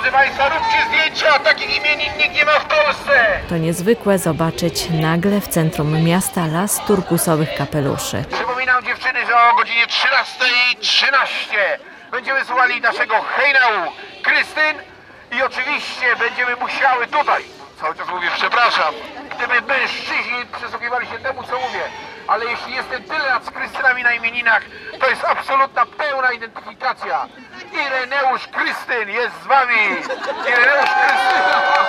Proszę Państwa, róbcie zdjęcia, takich imienin nikt nie ma w Polsce. To niezwykłe zobaczyć nagle w centrum miasta las turkusowych kapeluszy. Przypominam dziewczyny, że o godzinie 13:13 będziemy słuchali naszego hejnału Krystyn i oczywiście będziemy musiały tutaj, cały czas mówię przepraszam, gdyby mężczyźni przysłuchiwali się temu, co mówię, ale jeśli jestem tyle lat z Krystynami na imieninach, to jest absolutna pełna identyfikacja. Ireneusz Krystyn jest z wami! Ireneusz Krystyn!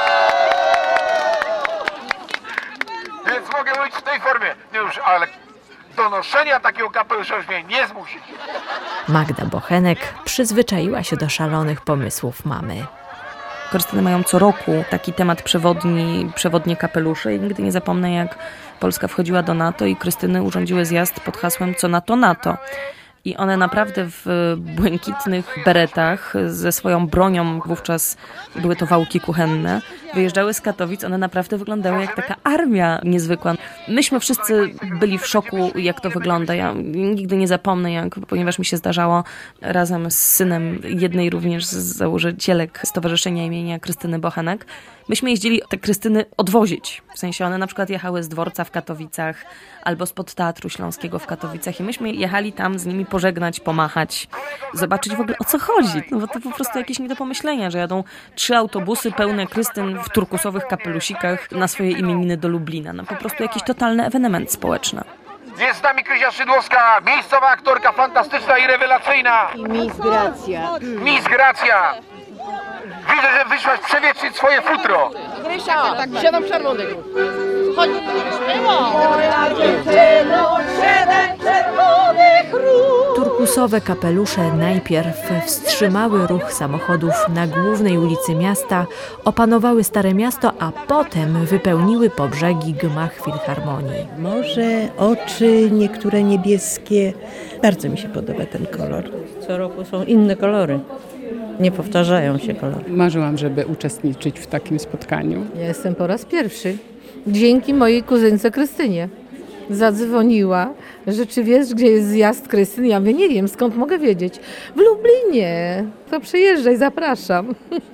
Więc mogę mówić w tej formie, już, ale do noszenia takiego kapelusza już mnie nie zmusi. Magda Bochenek przyzwyczaiła się do szalonych pomysłów mamy. Krystyny mają co roku taki temat przewodnie kapelusze i nigdy nie zapomnę, jak Polska wchodziła do NATO i Krystyny urządziły zjazd pod hasłem co NATO, NATO. I one naprawdę w błękitnych beretach ze swoją bronią, wówczas były to wałki kuchenne, wyjeżdżały z Katowic. One naprawdę wyglądały jak taka armia niezwykła. Myśmy wszyscy byli w szoku, jak to wygląda. Ja nigdy nie zapomnę, ponieważ mi się zdarzało razem z synem jednej również z założycielek Stowarzyszenia imienia Krystyny Bochenek. Myśmy jeździli te Krystyny odwozić. W sensie one na przykład jechały z dworca w Katowicach albo spod Teatru Śląskiego w Katowicach i myśmy jechali tam z nimi pożegnać, pomachać, zobaczyć w ogóle o co chodzi. No bo to po prostu jakieś nie do pomyślenia, że jadą 3 autobusy pełne Krystyn w turkusowych kapelusikach na swoje imieniny do Lublina. No po prostu jakiś totalny ewenement społeczny. Jest z nami Krysia Szydłowska, miejscowa aktorka fantastyczna i rewelacyjna. Miss Gracja. Miss Gracja. Widzę, że wyszłaś przewietrzyć swoje futro. Krysia, tak, 7 czerwonych. Chodź. Moja dziewczyno, 7 czerwonych róż. Turkusowe kapelusze najpierw wstrzymały ruch samochodów na głównej ulicy miasta, opanowały Stare Miasto, a potem wypełniły po brzegi gmach Filharmonii. Morze, oczy, niektóre niebieskie. Bardzo mi się podoba ten kolor. Co roku są inne kolory. Nie powtarzają się kolory. Marzyłam, żeby uczestniczyć w takim spotkaniu. Ja jestem po raz pierwszy. Dzięki mojej kuzynce Krystynie. Zadzwoniła, że czy wiesz, gdzie jest zjazd Krystyn? Ja mówię, nie wiem, skąd mogę wiedzieć. W Lublinie. To przyjeżdżaj, zapraszam.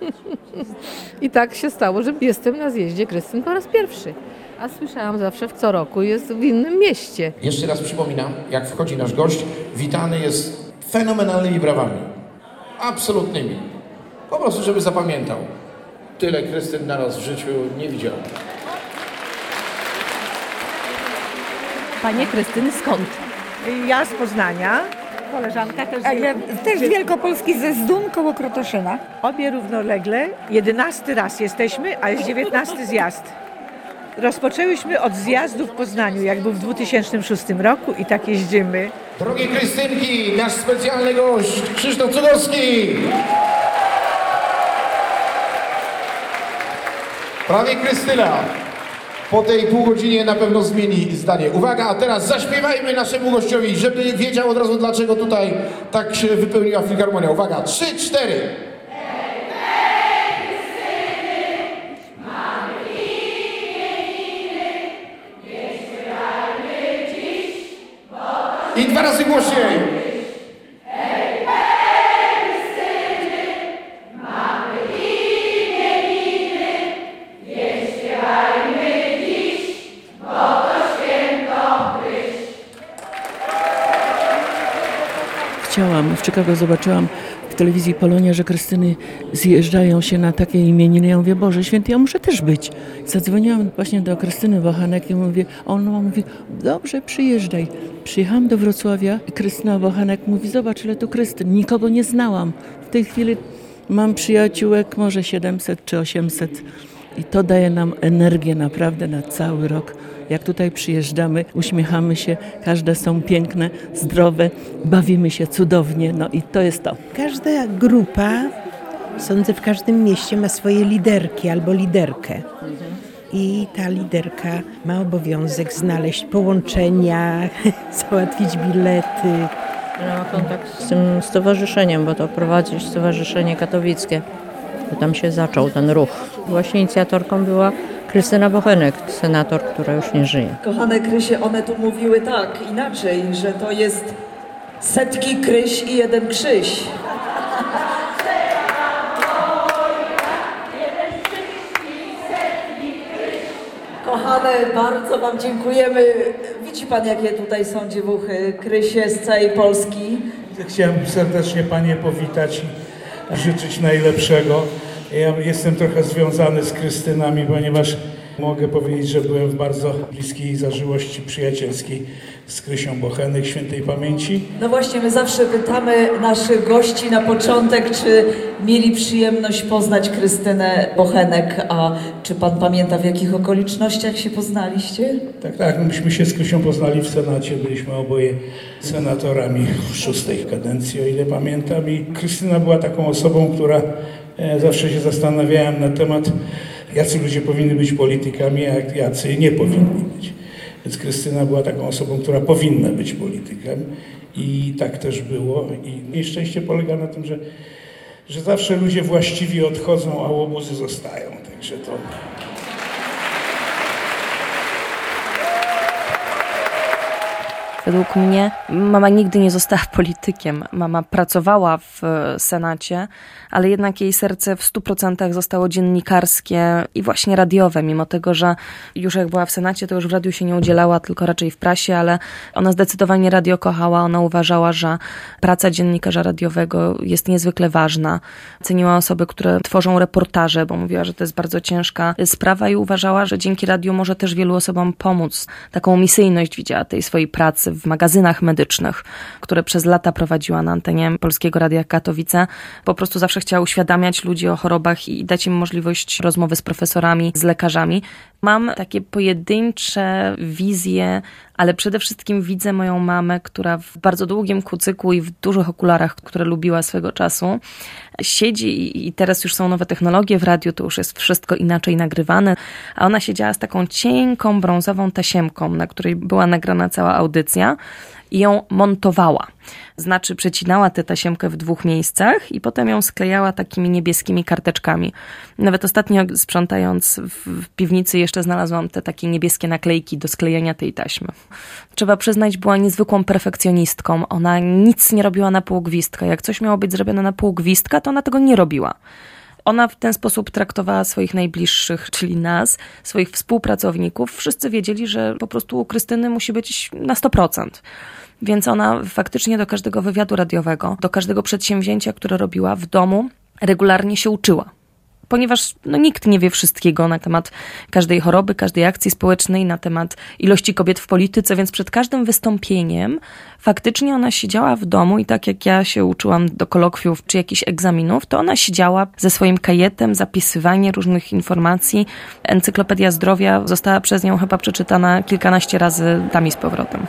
I tak się stało, że jestem na zjeździe Krystyn po raz pierwszy. A słyszałam zawsze co roku jest w innym mieście. Jeszcze raz przypominam, jak wchodzi nasz gość, witany jest fenomenalnymi brawami. Absolutnymi. Po prostu, żeby zapamiętał. Tyle Krystyn naraz w życiu nie widział. Panie Krystyny, skąd? Ja z Poznania. Koleżanka też Też z Wielkopolski, ze Zdun koło Krotoszyna. Obie równolegle. 11 raz jesteśmy, a jest 19 zjazd. Rozpoczęłyśmy od zjazdu w Poznaniu, jak był w 2006 roku i tak jeździmy. Drogie Krystynki, nasz specjalny gość, Krzysztof Cudowski. Prawie Krystyna. Po tej pół godzinie na pewno zmieni zdanie. Uwaga, a teraz zaśpiewajmy naszemu gościowi, żeby wiedział od razu, dlaczego tutaj tak się wypełniła filharmonia. Uwaga, 3, 4. I 2 razy głośniej. W Chicago zobaczyłam w telewizji Polonia, że Krystyny zjeżdżają się na takie imieniny. Ja mówię, Boże Święty, ja muszę też być. Zadzwoniłam właśnie do Krystyny Bochenek i mówię, ona mówi, dobrze, przyjeżdżaj. Przyjechałam do Wrocławia i Krystyna Bochenek mówi, zobacz, ile tu Krystyn. Nikogo nie znałam. W tej chwili mam przyjaciółek może 700 czy 800 i to daje nam energię naprawdę na cały rok. Jak tutaj przyjeżdżamy, uśmiechamy się, każde są piękne, zdrowe, bawimy się cudownie, no i to jest to. Każda grupa, sądzę, w każdym mieście ma swoje liderki albo liderkę. I ta liderka ma obowiązek znaleźć połączenia, załatwić bilety. Ja mam kontakt z tym stowarzyszeniem, bo to prowadzi Stowarzyszenie Katowickie. Bo tam się zaczął ten ruch. Właśnie inicjatorką była Krystyna Bochenek, senator, która już nie żyje. Kochane Krysie, one tu mówiły tak, inaczej, że to jest setki Kryś i jeden Krzyś. Kochane, bardzo Wam dziękujemy. Widzi Pan, jakie tutaj są dziewuchy, Krysie z całej Polski. Chciałem serdecznie Panie powitać i życzyć najlepszego. Ja jestem trochę związany z Krystynami, ponieważ mogę powiedzieć, że byłem w bardzo bliskiej zażyłości przyjacielskiej z Krysią Bochenek, świętej pamięci. No właśnie, my zawsze pytamy naszych gości na początek, czy mieli przyjemność poznać Krystynę Bochenek, a czy Pan pamięta, w jakich okolicznościach się poznaliście? Tak, myśmy się z Krysią poznali w Senacie, byliśmy oboje senatorami w 6. kadencji, o ile pamiętam. I Krystyna była taką osobą, która zawsze się zastanawiałem na temat, jacy ludzie powinni być politykami, a jacy nie powinni być. Więc Krystyna była taką osobą, która powinna być politykiem i tak też było. I nieszczęście polega na tym, że zawsze ludzie właściwi odchodzą, a łobuzy zostają. Także to... Według mnie mama nigdy nie została politykiem. Mama pracowała w Senacie, ale jednak jej serce w 100% zostało dziennikarskie i właśnie radiowe, mimo tego, że już jak była w Senacie, to już w radiu się nie udzielała, tylko raczej w prasie, ale ona zdecydowanie radio kochała. Ona uważała, że praca dziennikarza radiowego jest niezwykle ważna. Ceniła osoby, które tworzą reportaże, bo mówiła, że to jest bardzo ciężka sprawa i uważała, że dzięki radiu może też wielu osobom pomóc. Taką misyjność widziała tej swojej pracy w magazynach medycznych, które przez lata prowadziła na antenie Polskiego Radia Katowice. Po prostu zawsze chciała uświadamiać ludzi o chorobach i dać im możliwość rozmowy z profesorami, z lekarzami. Mam takie pojedyncze wizje, ale przede wszystkim widzę moją mamę, która w bardzo długim kucyku i w dużych okularach, które lubiła swego czasu, siedzi i teraz już są nowe technologie w radiu, to już jest wszystko inaczej nagrywane, a ona siedziała z taką cienką, brązową tasiemką, na której była nagrana cała audycja i ją montowała. Znaczy przecinała tę tasiemkę w 2 miejscach i potem ją sklejała takimi niebieskimi karteczkami. Nawet ostatnio sprzątając w piwnicy jeszcze znalazłam te takie niebieskie naklejki do sklejenia tej taśmy. Trzeba przyznać, była niezwykłą perfekcjonistką. Ona nic nie robiła na pół gwizdka. Jak coś miało być zrobione na pół gwizdka, to ona tego nie robiła. Ona w ten sposób traktowała swoich najbliższych, czyli nas, swoich współpracowników. Wszyscy wiedzieli, że po prostu u Krystyny musi być na 100%. Więc ona faktycznie do każdego wywiadu radiowego, do każdego przedsięwzięcia, które robiła w domu, regularnie się uczyła. Ponieważ nikt nie wie wszystkiego na temat każdej choroby, każdej akcji społecznej, na temat ilości kobiet w polityce, więc przed każdym wystąpieniem faktycznie ona siedziała w domu i tak jak ja się uczyłam do kolokwiów czy jakichś egzaminów, to ona siedziała ze swoim kajetem, zapisywanie różnych informacji. Encyklopedia Zdrowia została przez nią chyba przeczytana kilkanaście razy tam i z powrotem.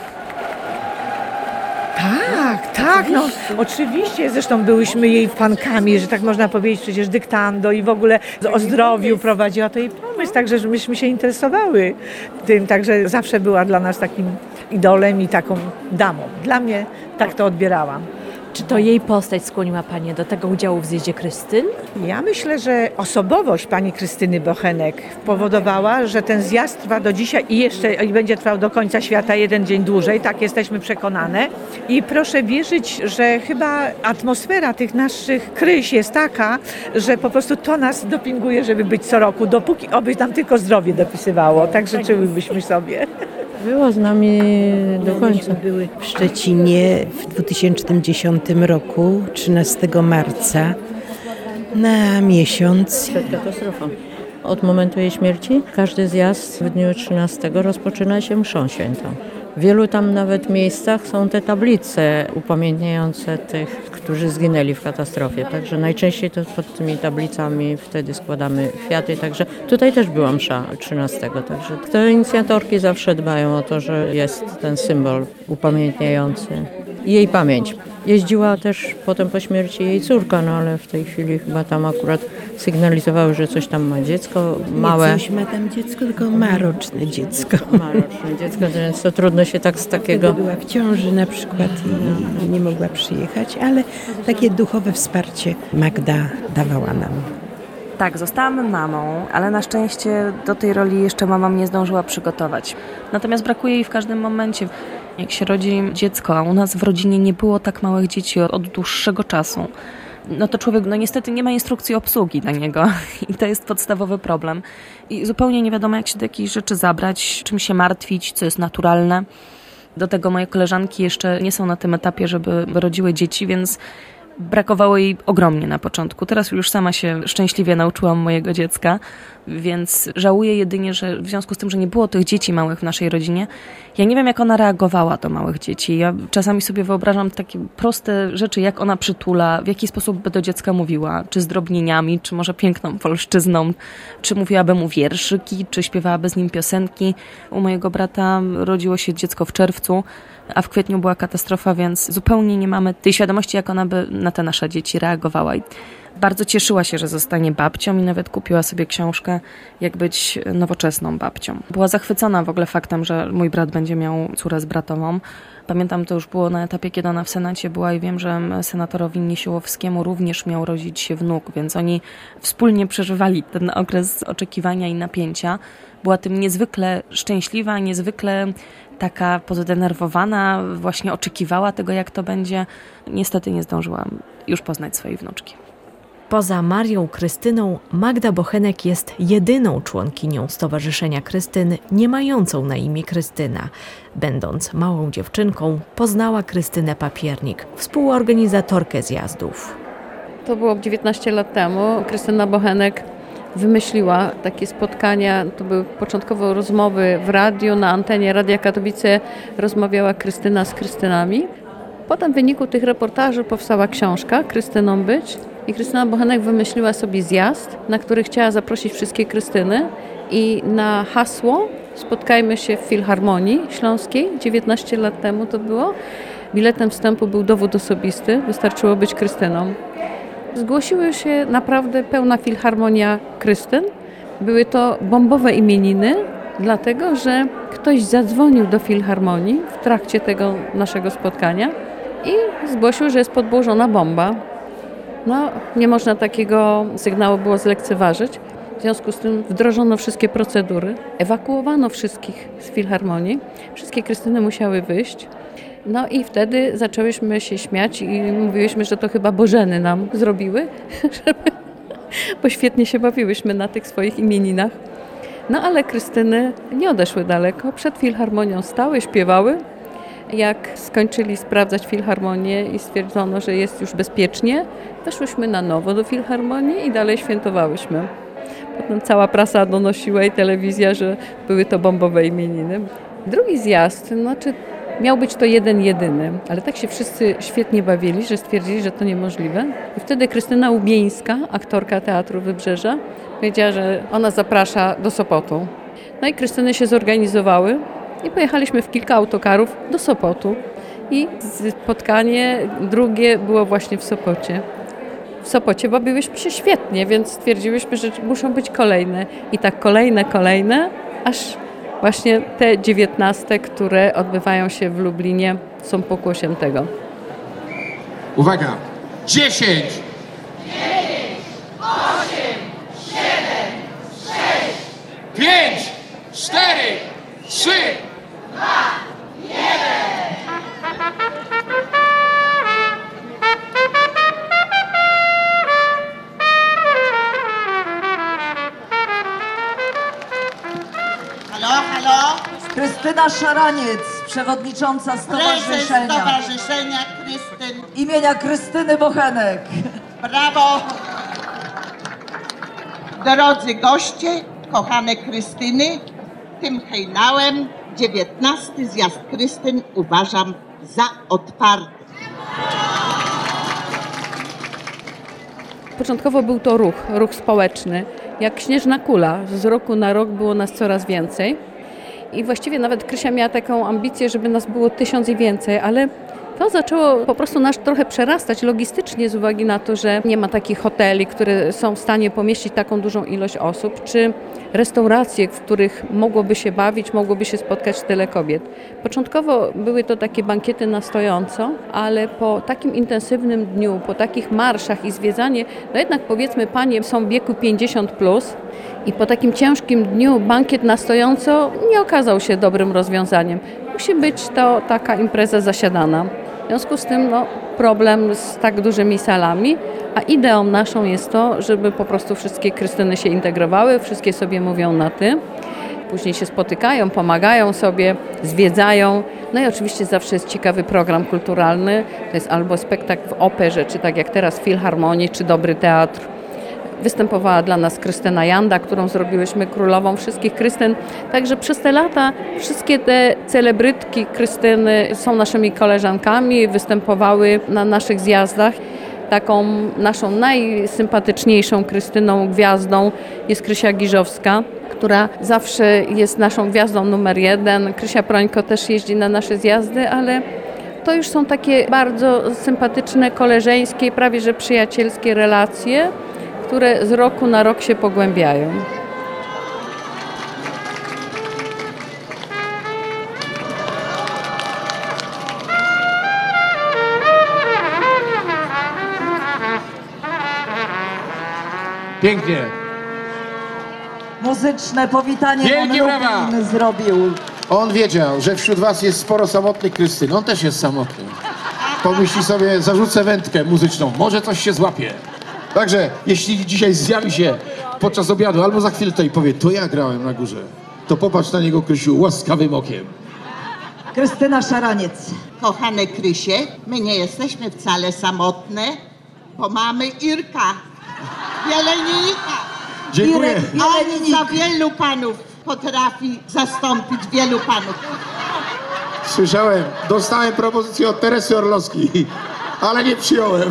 Tak, no oczywiście, zresztą byłyśmy jej fankami, że tak można powiedzieć, przecież dyktando i w ogóle o zdrowiu prowadziła to jej pomysł, także że myśmy się interesowały tym, także zawsze była dla nas takim idolem i taką damą. Dla mnie tak to odbierałam. Czy to jej postać skłoniła Panie do tego udziału w zjeździe Krystyn? Ja myślę, że osobowość pani Krystyny Bochenek powodowała, że ten zjazd trwa do dzisiaj i będzie trwał do końca świata 1 dzień dłużej, tak jesteśmy przekonane. I proszę wierzyć, że chyba atmosfera tych naszych Kryś jest taka, że po prostu to nas dopinguje, żeby być co roku, dopóki oby nam tylko zdrowie dopisywało. Tak życzyłybyśmy sobie. Była z nami do końca. Były w Szczecinie w 2010 roku, 13 marca, na miesiąc. Przed katastrofą. Od momentu jej śmierci każdy zjazd w dniu 13 rozpoczyna się mszą świętą. W wielu tam nawet miejscach są te tablice upamiętniające tych, którzy zginęli w katastrofie. Także najczęściej to pod tymi tablicami wtedy składamy kwiaty. Także tutaj też była msza 13. Także te inicjatorki zawsze dbają o to, że jest ten symbol upamiętniający jej pamięć. Jeździła też potem po śmierci jej córka, no ale w tej chwili chyba tam akurat sygnalizowały, że coś tam ma dziecko małe. Nie coś ma tam dziecko, tylko ma roczne dziecko. Ma roczne dziecko, więc to trudno się tak z takiego... Była w ciąży na przykład i nie mogła przyjechać, ale takie duchowe wsparcie Magda dawała nam. Tak, zostałam mamą, ale na szczęście do tej roli jeszcze mama mnie zdążyła przygotować. Natomiast brakuje jej w każdym momencie. Jak się rodzi dziecko, a u nas w rodzinie nie było tak małych dzieci od dłuższego czasu, no to człowiek niestety nie ma instrukcji obsługi dla niego i to jest podstawowy problem. I zupełnie nie wiadomo, jak się do jakichś rzeczy zabrać, czym się martwić, co jest naturalne. Do tego moje koleżanki jeszcze nie są na tym etapie, żeby rodziły dzieci, więc brakowało jej ogromnie na początku. Teraz już sama się szczęśliwie nauczyłam mojego dziecka, więc żałuję jedynie, że w związku z tym, że nie było tych dzieci małych w naszej rodzinie, ja nie wiem, jak ona reagowała do małych dzieci. Ja czasami sobie wyobrażam takie proste rzeczy, jak ona przytula, w jaki sposób by do dziecka mówiła, czy zdrobnieniami, czy może piękną polszczyzną, czy mówiłaby mu wierszyki, czy śpiewałaby z nim piosenki. U mojego brata rodziło się dziecko w czerwcu, a w kwietniu była katastrofa, więc zupełnie nie mamy tej świadomości, jak ona by na te nasze dzieci reagowała. I bardzo cieszyła się, że zostanie babcią i nawet kupiła sobie książkę, jak być nowoczesną babcią. Była zachwycona w ogóle faktem, że mój brat będzie miał córę z bratową. Pamiętam, to już było na etapie, kiedy ona w Senacie była i wiem, że senatorowi Niesiłowskiemu również miał rodzić się wnuk, więc oni wspólnie przeżywali ten okres oczekiwania i napięcia. Była tym niezwykle szczęśliwa, niezwykle taka poddenerwowana, właśnie oczekiwała tego, jak to będzie. Niestety nie zdążyłam już poznać swojej wnuczki. Poza Marią Krystyną, Magda Bochenek jest jedyną członkinią Stowarzyszenia Krystyn nie mającą na imię Krystyna. Będąc małą dziewczynką, poznała Krystynę Papiernik, współorganizatorkę zjazdów. To było 19 lat temu. Krystyna Bochenek wymyśliła takie spotkania. To były początkowo rozmowy w radiu, na antenie Radia Katowice rozmawiała Krystyna z Krystynami. Potem w wyniku tych reportaży powstała książka Krystyną być i Krystyna Bochenek wymyśliła sobie zjazd, na który chciała zaprosić wszystkie Krystyny i na hasło spotkajmy się w Filharmonii Śląskiej, 19 lat temu to było. Biletem wstępu był dowód osobisty, wystarczyło być Krystyną. Zgłosiły się naprawdę pełna filharmonia Krystyn. Były to bombowe imieniny, dlatego że ktoś zadzwonił do filharmonii w trakcie tego naszego spotkania i zgłosił, że jest podłożona bomba. No, nie można takiego sygnału było zlekceważyć. W związku z tym wdrożono wszystkie procedury, ewakuowano wszystkich z filharmonii. Wszystkie Krystyny musiały wyjść. No i wtedy zaczęłyśmy się śmiać i mówiłyśmy, że to chyba Bożeny nam zrobiły, bo świetnie się bawiłyśmy na tych swoich imieninach. No ale Krystyny nie odeszły daleko. Przed filharmonią stały, śpiewały. Jak skończyli sprawdzać filharmonię i stwierdzono, że jest już bezpiecznie, weszłyśmy na nowo do filharmonii i dalej świętowałyśmy. Potem cała prasa donosiła i telewizja, że były to bombowe imieniny. Drugi zjazd, miał być to jeden jedyny, ale tak się wszyscy świetnie bawili, że stwierdzili, że to niemożliwe. I wtedy Krystyna Łubieńska, aktorka Teatru Wybrzeża, powiedziała, że ona zaprasza do Sopotu. No i Krystyny się zorganizowały i pojechaliśmy w kilka autokarów do Sopotu. I spotkanie drugie było właśnie w Sopocie. W Sopocie bawiłyśmy się świetnie, więc stwierdziłyśmy, że muszą być kolejne. I tak kolejne, aż właśnie te 19, które odbywają się w Lublinie, są pokłosiem tego. Uwaga! 10! 9, 8, 7, 6, 5, 4, 3, 2, 1. Halo? Krystyna Szaraniec, przewodnicząca stowarzyszenia. Stowarzyszenia Krystyn. Imienia Krystyny Bochenek. Brawo! Drodzy goście, kochane Krystyny, tym hejnałem 19 zjazd Krystyn uważam za otwarty. Początkowo był to ruch społeczny, jak śnieżna kula. Z roku na rok było nas coraz więcej. I właściwie nawet Krysia miała taką ambicję, żeby nas było 1000 i więcej, ale to zaczęło po prostu nas trochę przerastać logistycznie z uwagi na to, że nie ma takich hoteli, które są w stanie pomieścić taką dużą ilość osób, czy restauracje, w których mogłoby się bawić, mogłoby się spotkać tyle kobiet. Początkowo były to takie bankiety na stojąco, ale po takim intensywnym dniu, po takich marszach i zwiedzanie, no jednak powiedzmy panie są w wieku 50+, i po takim ciężkim dniu bankiet na stojąco nie okazał się dobrym rozwiązaniem. Musi być to taka impreza zasiadana. W związku z tym problem z tak dużymi salami, a ideą naszą jest to, żeby po prostu wszystkie Krystyny się integrowały, wszystkie sobie mówią na ty. Później się spotykają, pomagają sobie, zwiedzają. No i oczywiście zawsze jest ciekawy program kulturalny. To jest albo spektakl w operze, czy tak jak teraz w Filharmonii, czy Dobry Teatr. Występowała dla nas Krystyna Janda, którą zrobiłyśmy królową wszystkich Krystyn. Także przez te lata wszystkie te celebrytki Krystyny są naszymi koleżankami, występowały na naszych zjazdach. Taką naszą najsympatyczniejszą Krystyną gwiazdą jest Krysia Giżowska, która zawsze jest naszą gwiazdą numer 1. Krysia Prońko też jeździ na nasze zjazdy, ale to już są takie bardzo sympatyczne, koleżeńskie, prawie że przyjacielskie relacje, które z roku na rok się pogłębiają. Pięknie. Muzyczne powitanie Wielkie brawa! Rubin zrobił. On wiedział, że wśród was jest sporo samotnych Krystyn. On też jest samotny. Pomyśli sobie, zarzucę wędkę muzyczną, może coś się złapie. Także jeśli dzisiaj zjawi się podczas obiadu albo za chwilę tutaj powie, to ja grałem na górze, to popatrz na niego, Krysiu, łaskawym okiem. Krystyna Szaraniec. Kochane Krysie, my nie jesteśmy wcale samotne, bo mamy Irka, Wielenika. Dziękuję. On za wielu panów potrafi zastąpić wielu panów. Słyszałem, dostałem propozycję od Teresy Orlowskiej, ale nie przyjąłem.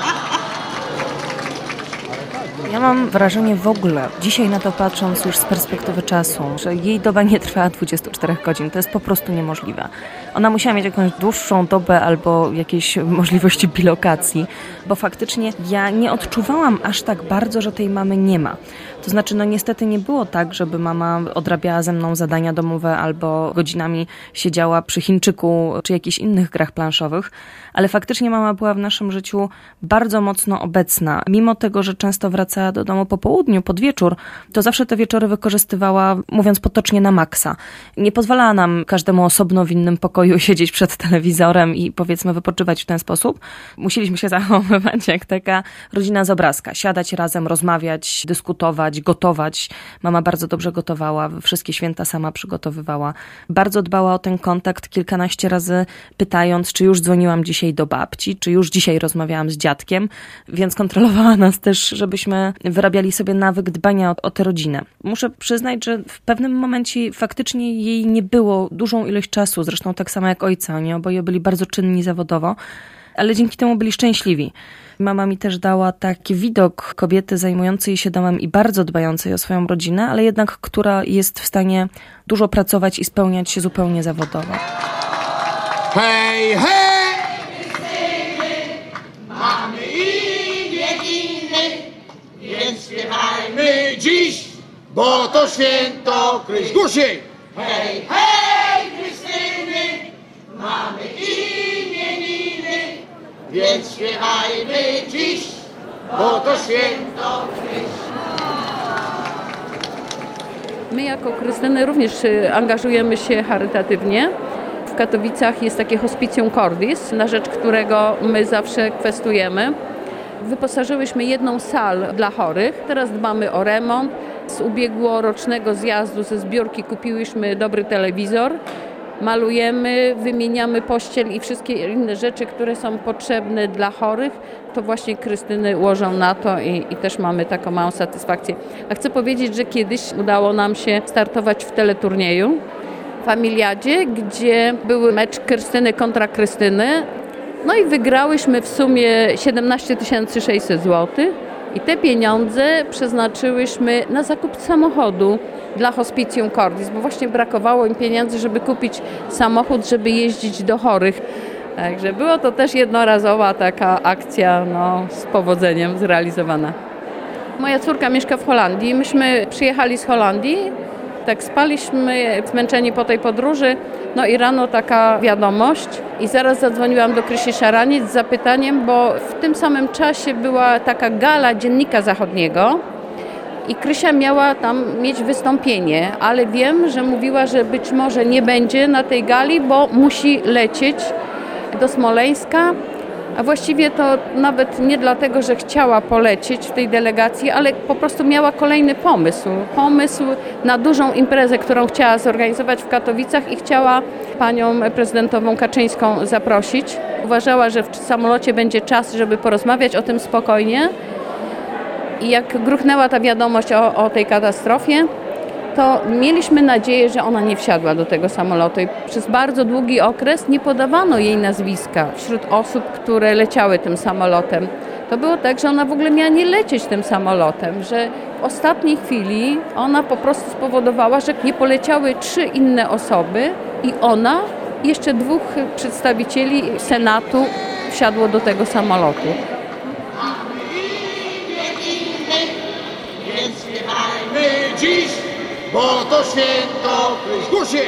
Ja mam wrażenie w ogóle, dzisiaj na to patrząc już z perspektywy czasu, że jej doba nie trwała 24 godzin. To jest po prostu niemożliwe. Ona musiała mieć jakąś dłuższą dobę albo jakieś możliwości bilokacji, bo faktycznie ja nie odczuwałam aż tak bardzo, że tej mamy nie ma. To znaczy, niestety nie było tak, żeby mama odrabiała ze mną zadania domowe albo godzinami siedziała przy Chińczyku czy jakichś innych grach planszowych, ale faktycznie mama była w naszym życiu bardzo mocno obecna. Mimo tego, że często wracała do domu po południu, pod wieczór, to zawsze te wieczory wykorzystywała, mówiąc potocznie, na maksa. Nie pozwalała nam każdemu osobno w innym pokoju siedzieć przed telewizorem i powiedzmy wypoczywać w ten sposób. Musieliśmy się zachowywać jak taka rodzina z obrazka. Siadać razem, rozmawiać, dyskutować, gotować. Mama bardzo dobrze gotowała, wszystkie święta sama przygotowywała. Bardzo dbała o ten kontakt, kilkanaście razy pytając, czy już dzwoniłam dzisiaj do babci, czy już dzisiaj rozmawiałam z dziadkiem, więc kontrolowała nas też, żebyśmy wyrabiali sobie nawyk dbania o tę rodzinę. Muszę przyznać, że w pewnym momencie faktycznie jej nie było dużą ilość czasu, zresztą tak samo jak ojca. Oni oboje byli bardzo czynni zawodowo, ale dzięki temu byli szczęśliwi. Mama mi też dała taki widok kobiety zajmującej się domem i bardzo dbającej o swoją rodzinę, ale jednak która jest w stanie dużo pracować i spełniać się zupełnie zawodowo. Hej, hej! Mamy imieniny, więc śpiewajmy dziś, bo to święto Kryś. Głośniej! Hej, hej, Krystyny, mamy imieniny, więc śpiewajmy dziś, bo to święto Kryś. My jako Krystyny również angażujemy się charytatywnie. W Katowicach jest takie Hospicjum Cordis, na rzecz którego my zawsze kwestujemy. Wyposażyłyśmy jedną salę dla chorych, teraz dbamy o remont. Z ubiegłorocznego zjazdu ze zbiórki kupiłyśmy dobry telewizor, malujemy, wymieniamy pościel i wszystkie inne rzeczy, które są potrzebne dla chorych, to właśnie Krystyny łożą na to i też mamy taką małą satysfakcję. A chcę powiedzieć, że kiedyś udało nam się startować w teleturnieju w Familiadzie, gdzie był mecz Krystyny kontra Krystyny. No i wygrałyśmy w sumie 17 600 zł i te pieniądze przeznaczyłyśmy na zakup samochodu dla Hospicjum Cordis, bo właśnie brakowało im pieniędzy, żeby kupić samochód, żeby jeździć do chorych. Także było to też jednorazowa taka akcja, z powodzeniem zrealizowana. Moja córka mieszka w Holandii. Myśmy przyjechali z Holandii, tak spaliśmy zmęczeni po tej podróży, i rano taka wiadomość i zaraz zadzwoniłam do Krysi Szaraniec z zapytaniem, bo w tym samym czasie była taka gala Dziennika Zachodniego i Krysia miała tam mieć wystąpienie, ale wiem, że mówiła, że być może nie będzie na tej gali, bo musi lecieć do Smoleńska, a właściwie to nawet nie dlatego, że chciała polecieć w tej delegacji, ale po prostu miała kolejny pomysł. Pomysł na dużą imprezę, którą chciała zorganizować w Katowicach i chciała panią prezydentową Kaczyńską zaprosić. Uważała, że w samolocie będzie czas, żeby porozmawiać o tym spokojnie. I jak gruchnęła ta wiadomość o tej katastrofie, to mieliśmy nadzieję, że ona nie wsiadła do tego samolotu. I przez bardzo długi okres nie podawano jej nazwiska wśród osób, które leciały tym samolotem. To było tak, że ona w ogóle miała nie lecieć tym samolotem, że w ostatniej chwili ona po prostu spowodowała, że nie poleciały 3 inne osoby i ona i jeszcze 2 przedstawicieli Senatu wsiadło do tego samolotu. Więc śpiewajmy dziś, bo to święto Krystusie.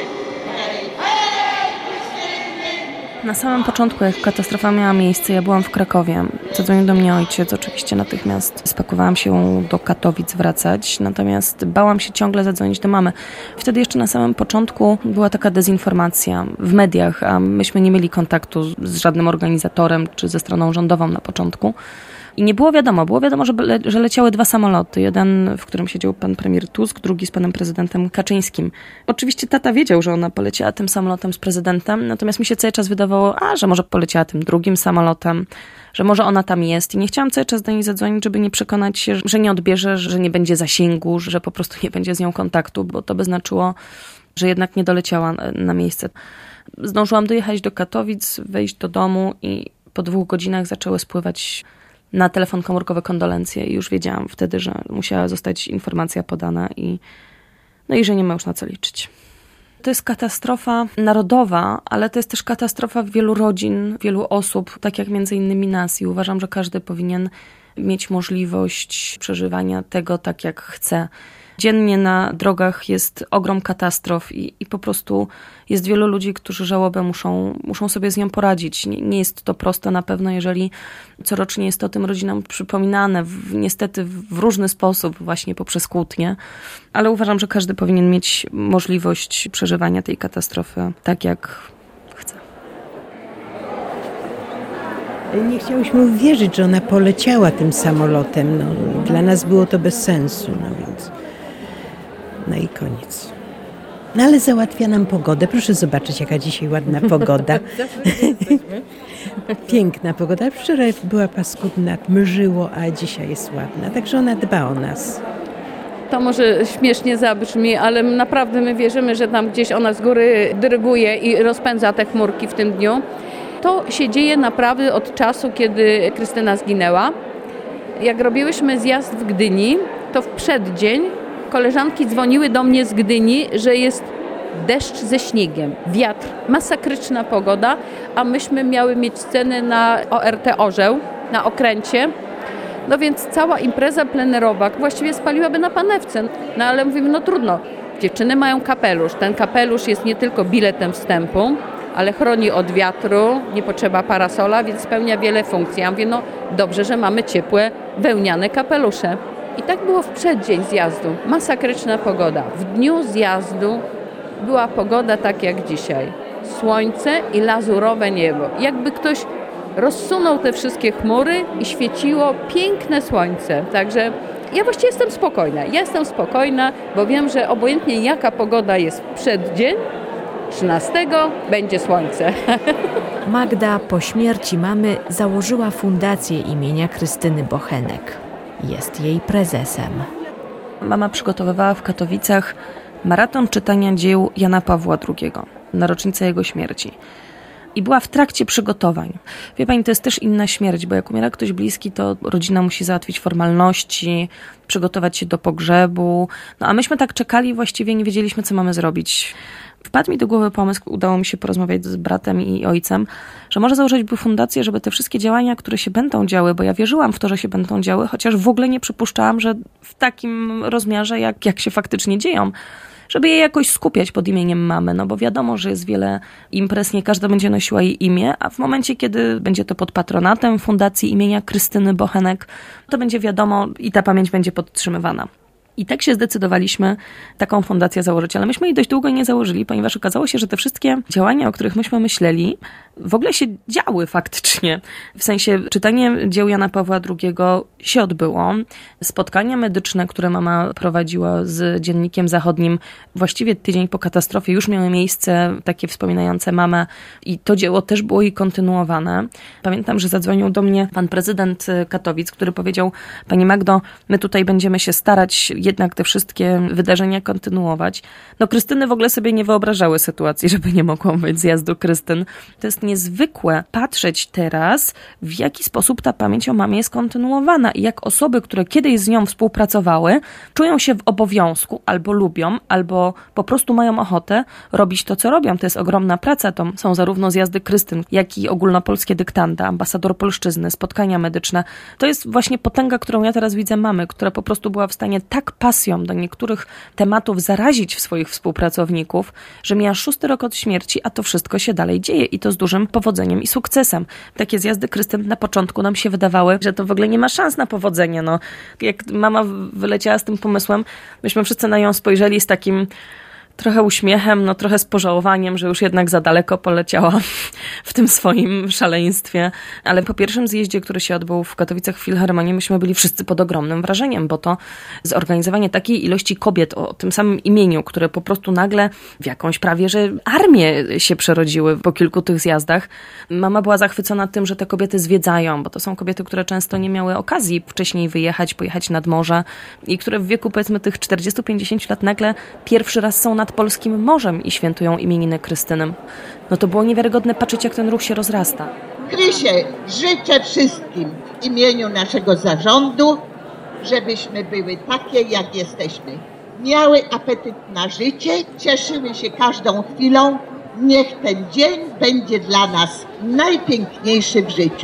Na samym początku, jak katastrofa miała miejsce, ja byłam w Krakowie. Zadzwonił do mnie ojciec, oczywiście natychmiast spakowałam się do Katowic wracać, natomiast bałam się ciągle zadzwonić do mamy. Wtedy jeszcze na samym początku była taka dezinformacja w mediach, a myśmy nie mieli kontaktu z żadnym organizatorem czy ze stroną rządową na początku. I nie było wiadomo, że leciały 2 samoloty. Jeden, w którym siedział pan premier Tusk, drugi z panem prezydentem Kaczyńskim. Oczywiście tata wiedział, że ona poleciała tym samolotem z prezydentem, natomiast mi się cały czas wydawało, że może poleciała tym drugim samolotem, że może ona tam jest. I nie chciałam cały czas do niej zadzwonić, żeby nie przekonać się, że nie odbierze, że nie będzie zasięgu, że po prostu nie będzie z nią kontaktu, bo to by znaczyło, że jednak nie doleciała na miejsce. Zdążyłam dojechać do Katowic, wejść do domu i po 2 godzinach zaczęły spływać na telefon komórkowy kondolencje i już wiedziałam wtedy, że musiała zostać informacja podana i że nie ma już na co liczyć. To jest katastrofa narodowa, ale to jest też katastrofa wielu rodzin, wielu osób, tak jak między innymi nas i uważam, że każdy powinien mieć możliwość przeżywania tego tak jak chce. Dziennie na drogach jest ogrom katastrof i po prostu jest wielu ludzi, którzy żałobę muszą sobie z nią poradzić. Nie jest to proste na pewno, jeżeli corocznie jest to tym rodzinom przypominane, niestety w różny sposób, właśnie poprzez kłótnie, ale uważam, że każdy powinien mieć możliwość przeżywania tej katastrofy tak jak chce. Nie chciałyśmy uwierzyć, że ona poleciała tym samolotem. Dla nas było to bez sensu, więc... No i koniec. Ale załatwia nam pogodę. Proszę zobaczyć, jaka dzisiaj ładna pogoda. Piękna pogoda. Wczoraj była paskudna, mrzyło, a dzisiaj jest ładna. Także ona dba o nas. To może śmiesznie zabrzmi, ale naprawdę my wierzymy, że tam gdzieś ona z góry dyryguje i rozpędza te chmurki w tym dniu. To się dzieje naprawdę od czasu, kiedy Krystyna zginęła. Jak robiłyśmy zjazd w Gdyni, to w przeddzień koleżanki dzwoniły do mnie z Gdyni, że jest deszcz ze śniegiem, wiatr, masakryczna pogoda, a myśmy miały mieć scenę na ORT Orzeł, na Okręcie. No więc cała impreza plenerowa właściwie spaliłaby na panewce. No ale mówimy, trudno, dziewczyny mają kapelusz. Ten kapelusz jest nie tylko biletem wstępu, ale chroni od wiatru, nie potrzeba parasola, więc spełnia wiele funkcji. Ja mówię, dobrze, że mamy ciepłe, wełniane kapelusze. I tak było w przeddzień zjazdu. Masakryczna pogoda. W dniu zjazdu była pogoda tak jak dzisiaj. Słońce i lazurowe niebo. Jakby ktoś rozsunął te wszystkie chmury i świeciło piękne słońce. Także ja właściwie jestem spokojna. Ja jestem spokojna, bo wiem, że obojętnie jaka pogoda jest w przeddzień, 13 będzie słońce. Magda po śmierci mamy założyła fundację imienia Krystyny Bochenek. Jest jej prezesem. Mama przygotowywała w Katowicach maraton czytania dzieł Jana Pawła II na rocznicę jego śmierci. I była w trakcie przygotowań. Wie pani, to jest też inna śmierć, bo jak umiera ktoś bliski, to rodzina musi załatwić formalności, przygotować się do pogrzebu. A myśmy tak czekali, właściwie nie wiedzieliśmy, co mamy zrobić. Wpadł mi do głowy pomysł, udało mi się porozmawiać z bratem i ojcem, że może założyć by fundację, żeby te wszystkie działania, które się będą działy, bo ja wierzyłam w to, że się będą działy, chociaż w ogóle nie przypuszczałam, że w takim rozmiarze, jak się faktycznie dzieją, żeby je jakoś skupiać pod imieniem mamy, bo wiadomo, że jest wiele imprez, nie każda będzie nosiła jej imię, a w momencie, kiedy będzie to pod patronatem Fundacji imienia Krystyny Bochenek, to będzie wiadomo i ta pamięć będzie podtrzymywana. I tak się zdecydowaliśmy taką fundację założyć, ale myśmy jej dość długo nie założyli, ponieważ okazało się, że te wszystkie działania, o których myśmy myśleli, w ogóle się działy faktycznie. W sensie czytanie dzieł Jana Pawła II się odbyło. Spotkania medyczne, które mama prowadziła z Dziennikiem Zachodnim, właściwie tydzień po katastrofie już miały miejsce, takie wspominające mamę i to dzieło też było jej kontynuowane. Pamiętam, że zadzwonił do mnie pan prezydent Katowic, który powiedział: Pani Magdo, my tutaj będziemy się starać jednak te wszystkie wydarzenia kontynuować. No Krystyny w ogóle sobie nie wyobrażały sytuacji, żeby nie mogło być zjazdu Krystyn. To jest niezwykłe patrzeć teraz, w jaki sposób ta pamięć o mamie jest kontynuowana i jak osoby, które kiedyś z nią współpracowały, czują się w obowiązku, albo lubią, albo po prostu mają ochotę robić to, co robią. To jest ogromna praca. To są zarówno zjazdy Krystyn, jak i ogólnopolskie dyktanda, ambasador polszczyzny, spotkania medyczne. To jest właśnie potęga, którą ja teraz widzę mamy, która po prostu była w stanie tak pasją do niektórych tematów zarazić w swoich współpracowników, że mija 6. rok od śmierci, a to wszystko się dalej dzieje i to z dużym powodzeniem i sukcesem. Takie zjazdy Krystyn na początku nam się wydawały, że to w ogóle nie ma szans na powodzenie. No, jak mama wyleciała z tym pomysłem, myśmy wszyscy na nią spojrzeli z takim trochę uśmiechem, no trochę z pożałowaniem, że już jednak za daleko poleciała w tym swoim szaleństwie. Ale po pierwszym zjeździe, który się odbył w Katowicach w Filharmonii, myśmy byli wszyscy pod ogromnym wrażeniem, bo to zorganizowanie takiej ilości kobiet o tym samym imieniu, które po prostu nagle w jakąś prawie, że armię się przerodziły po kilku tych zjazdach. Mama była zachwycona tym, że te kobiety zwiedzają, bo to są kobiety, które często nie miały okazji wcześniej wyjechać, pojechać nad morze i które w wieku powiedzmy tych 40-50 lat nagle pierwszy raz są nad polskim morzem i świętują imieniny Krystyny. No to było niewiarygodne patrzeć, jak ten ruch się rozrasta. Krysie, życzę wszystkim w imieniu naszego zarządu, żebyśmy były takie, jak jesteśmy. Miały apetyt na życie, cieszyły się każdą chwilą. Niech ten dzień będzie dla nas najpiękniejszy w życiu.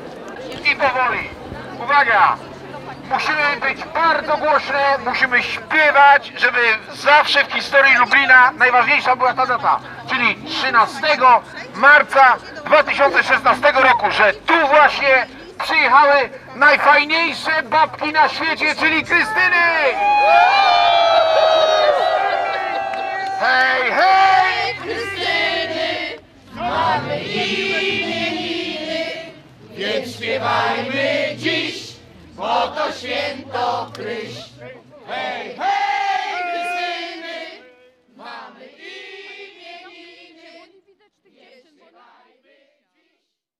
I powoli. Uwaga! Musimy być bardzo głośne, musimy śpiewać, żeby zawsze w historii Lublina najważniejsza była ta data, czyli 13 marca 2016 roku, że tu właśnie przyjechały najfajniejsze babki na świecie, czyli Krystyny! Hej, hej! Krystyny, mamy imieniny, więc śpiewajmy dziś, bo to święto Kryś. Hej!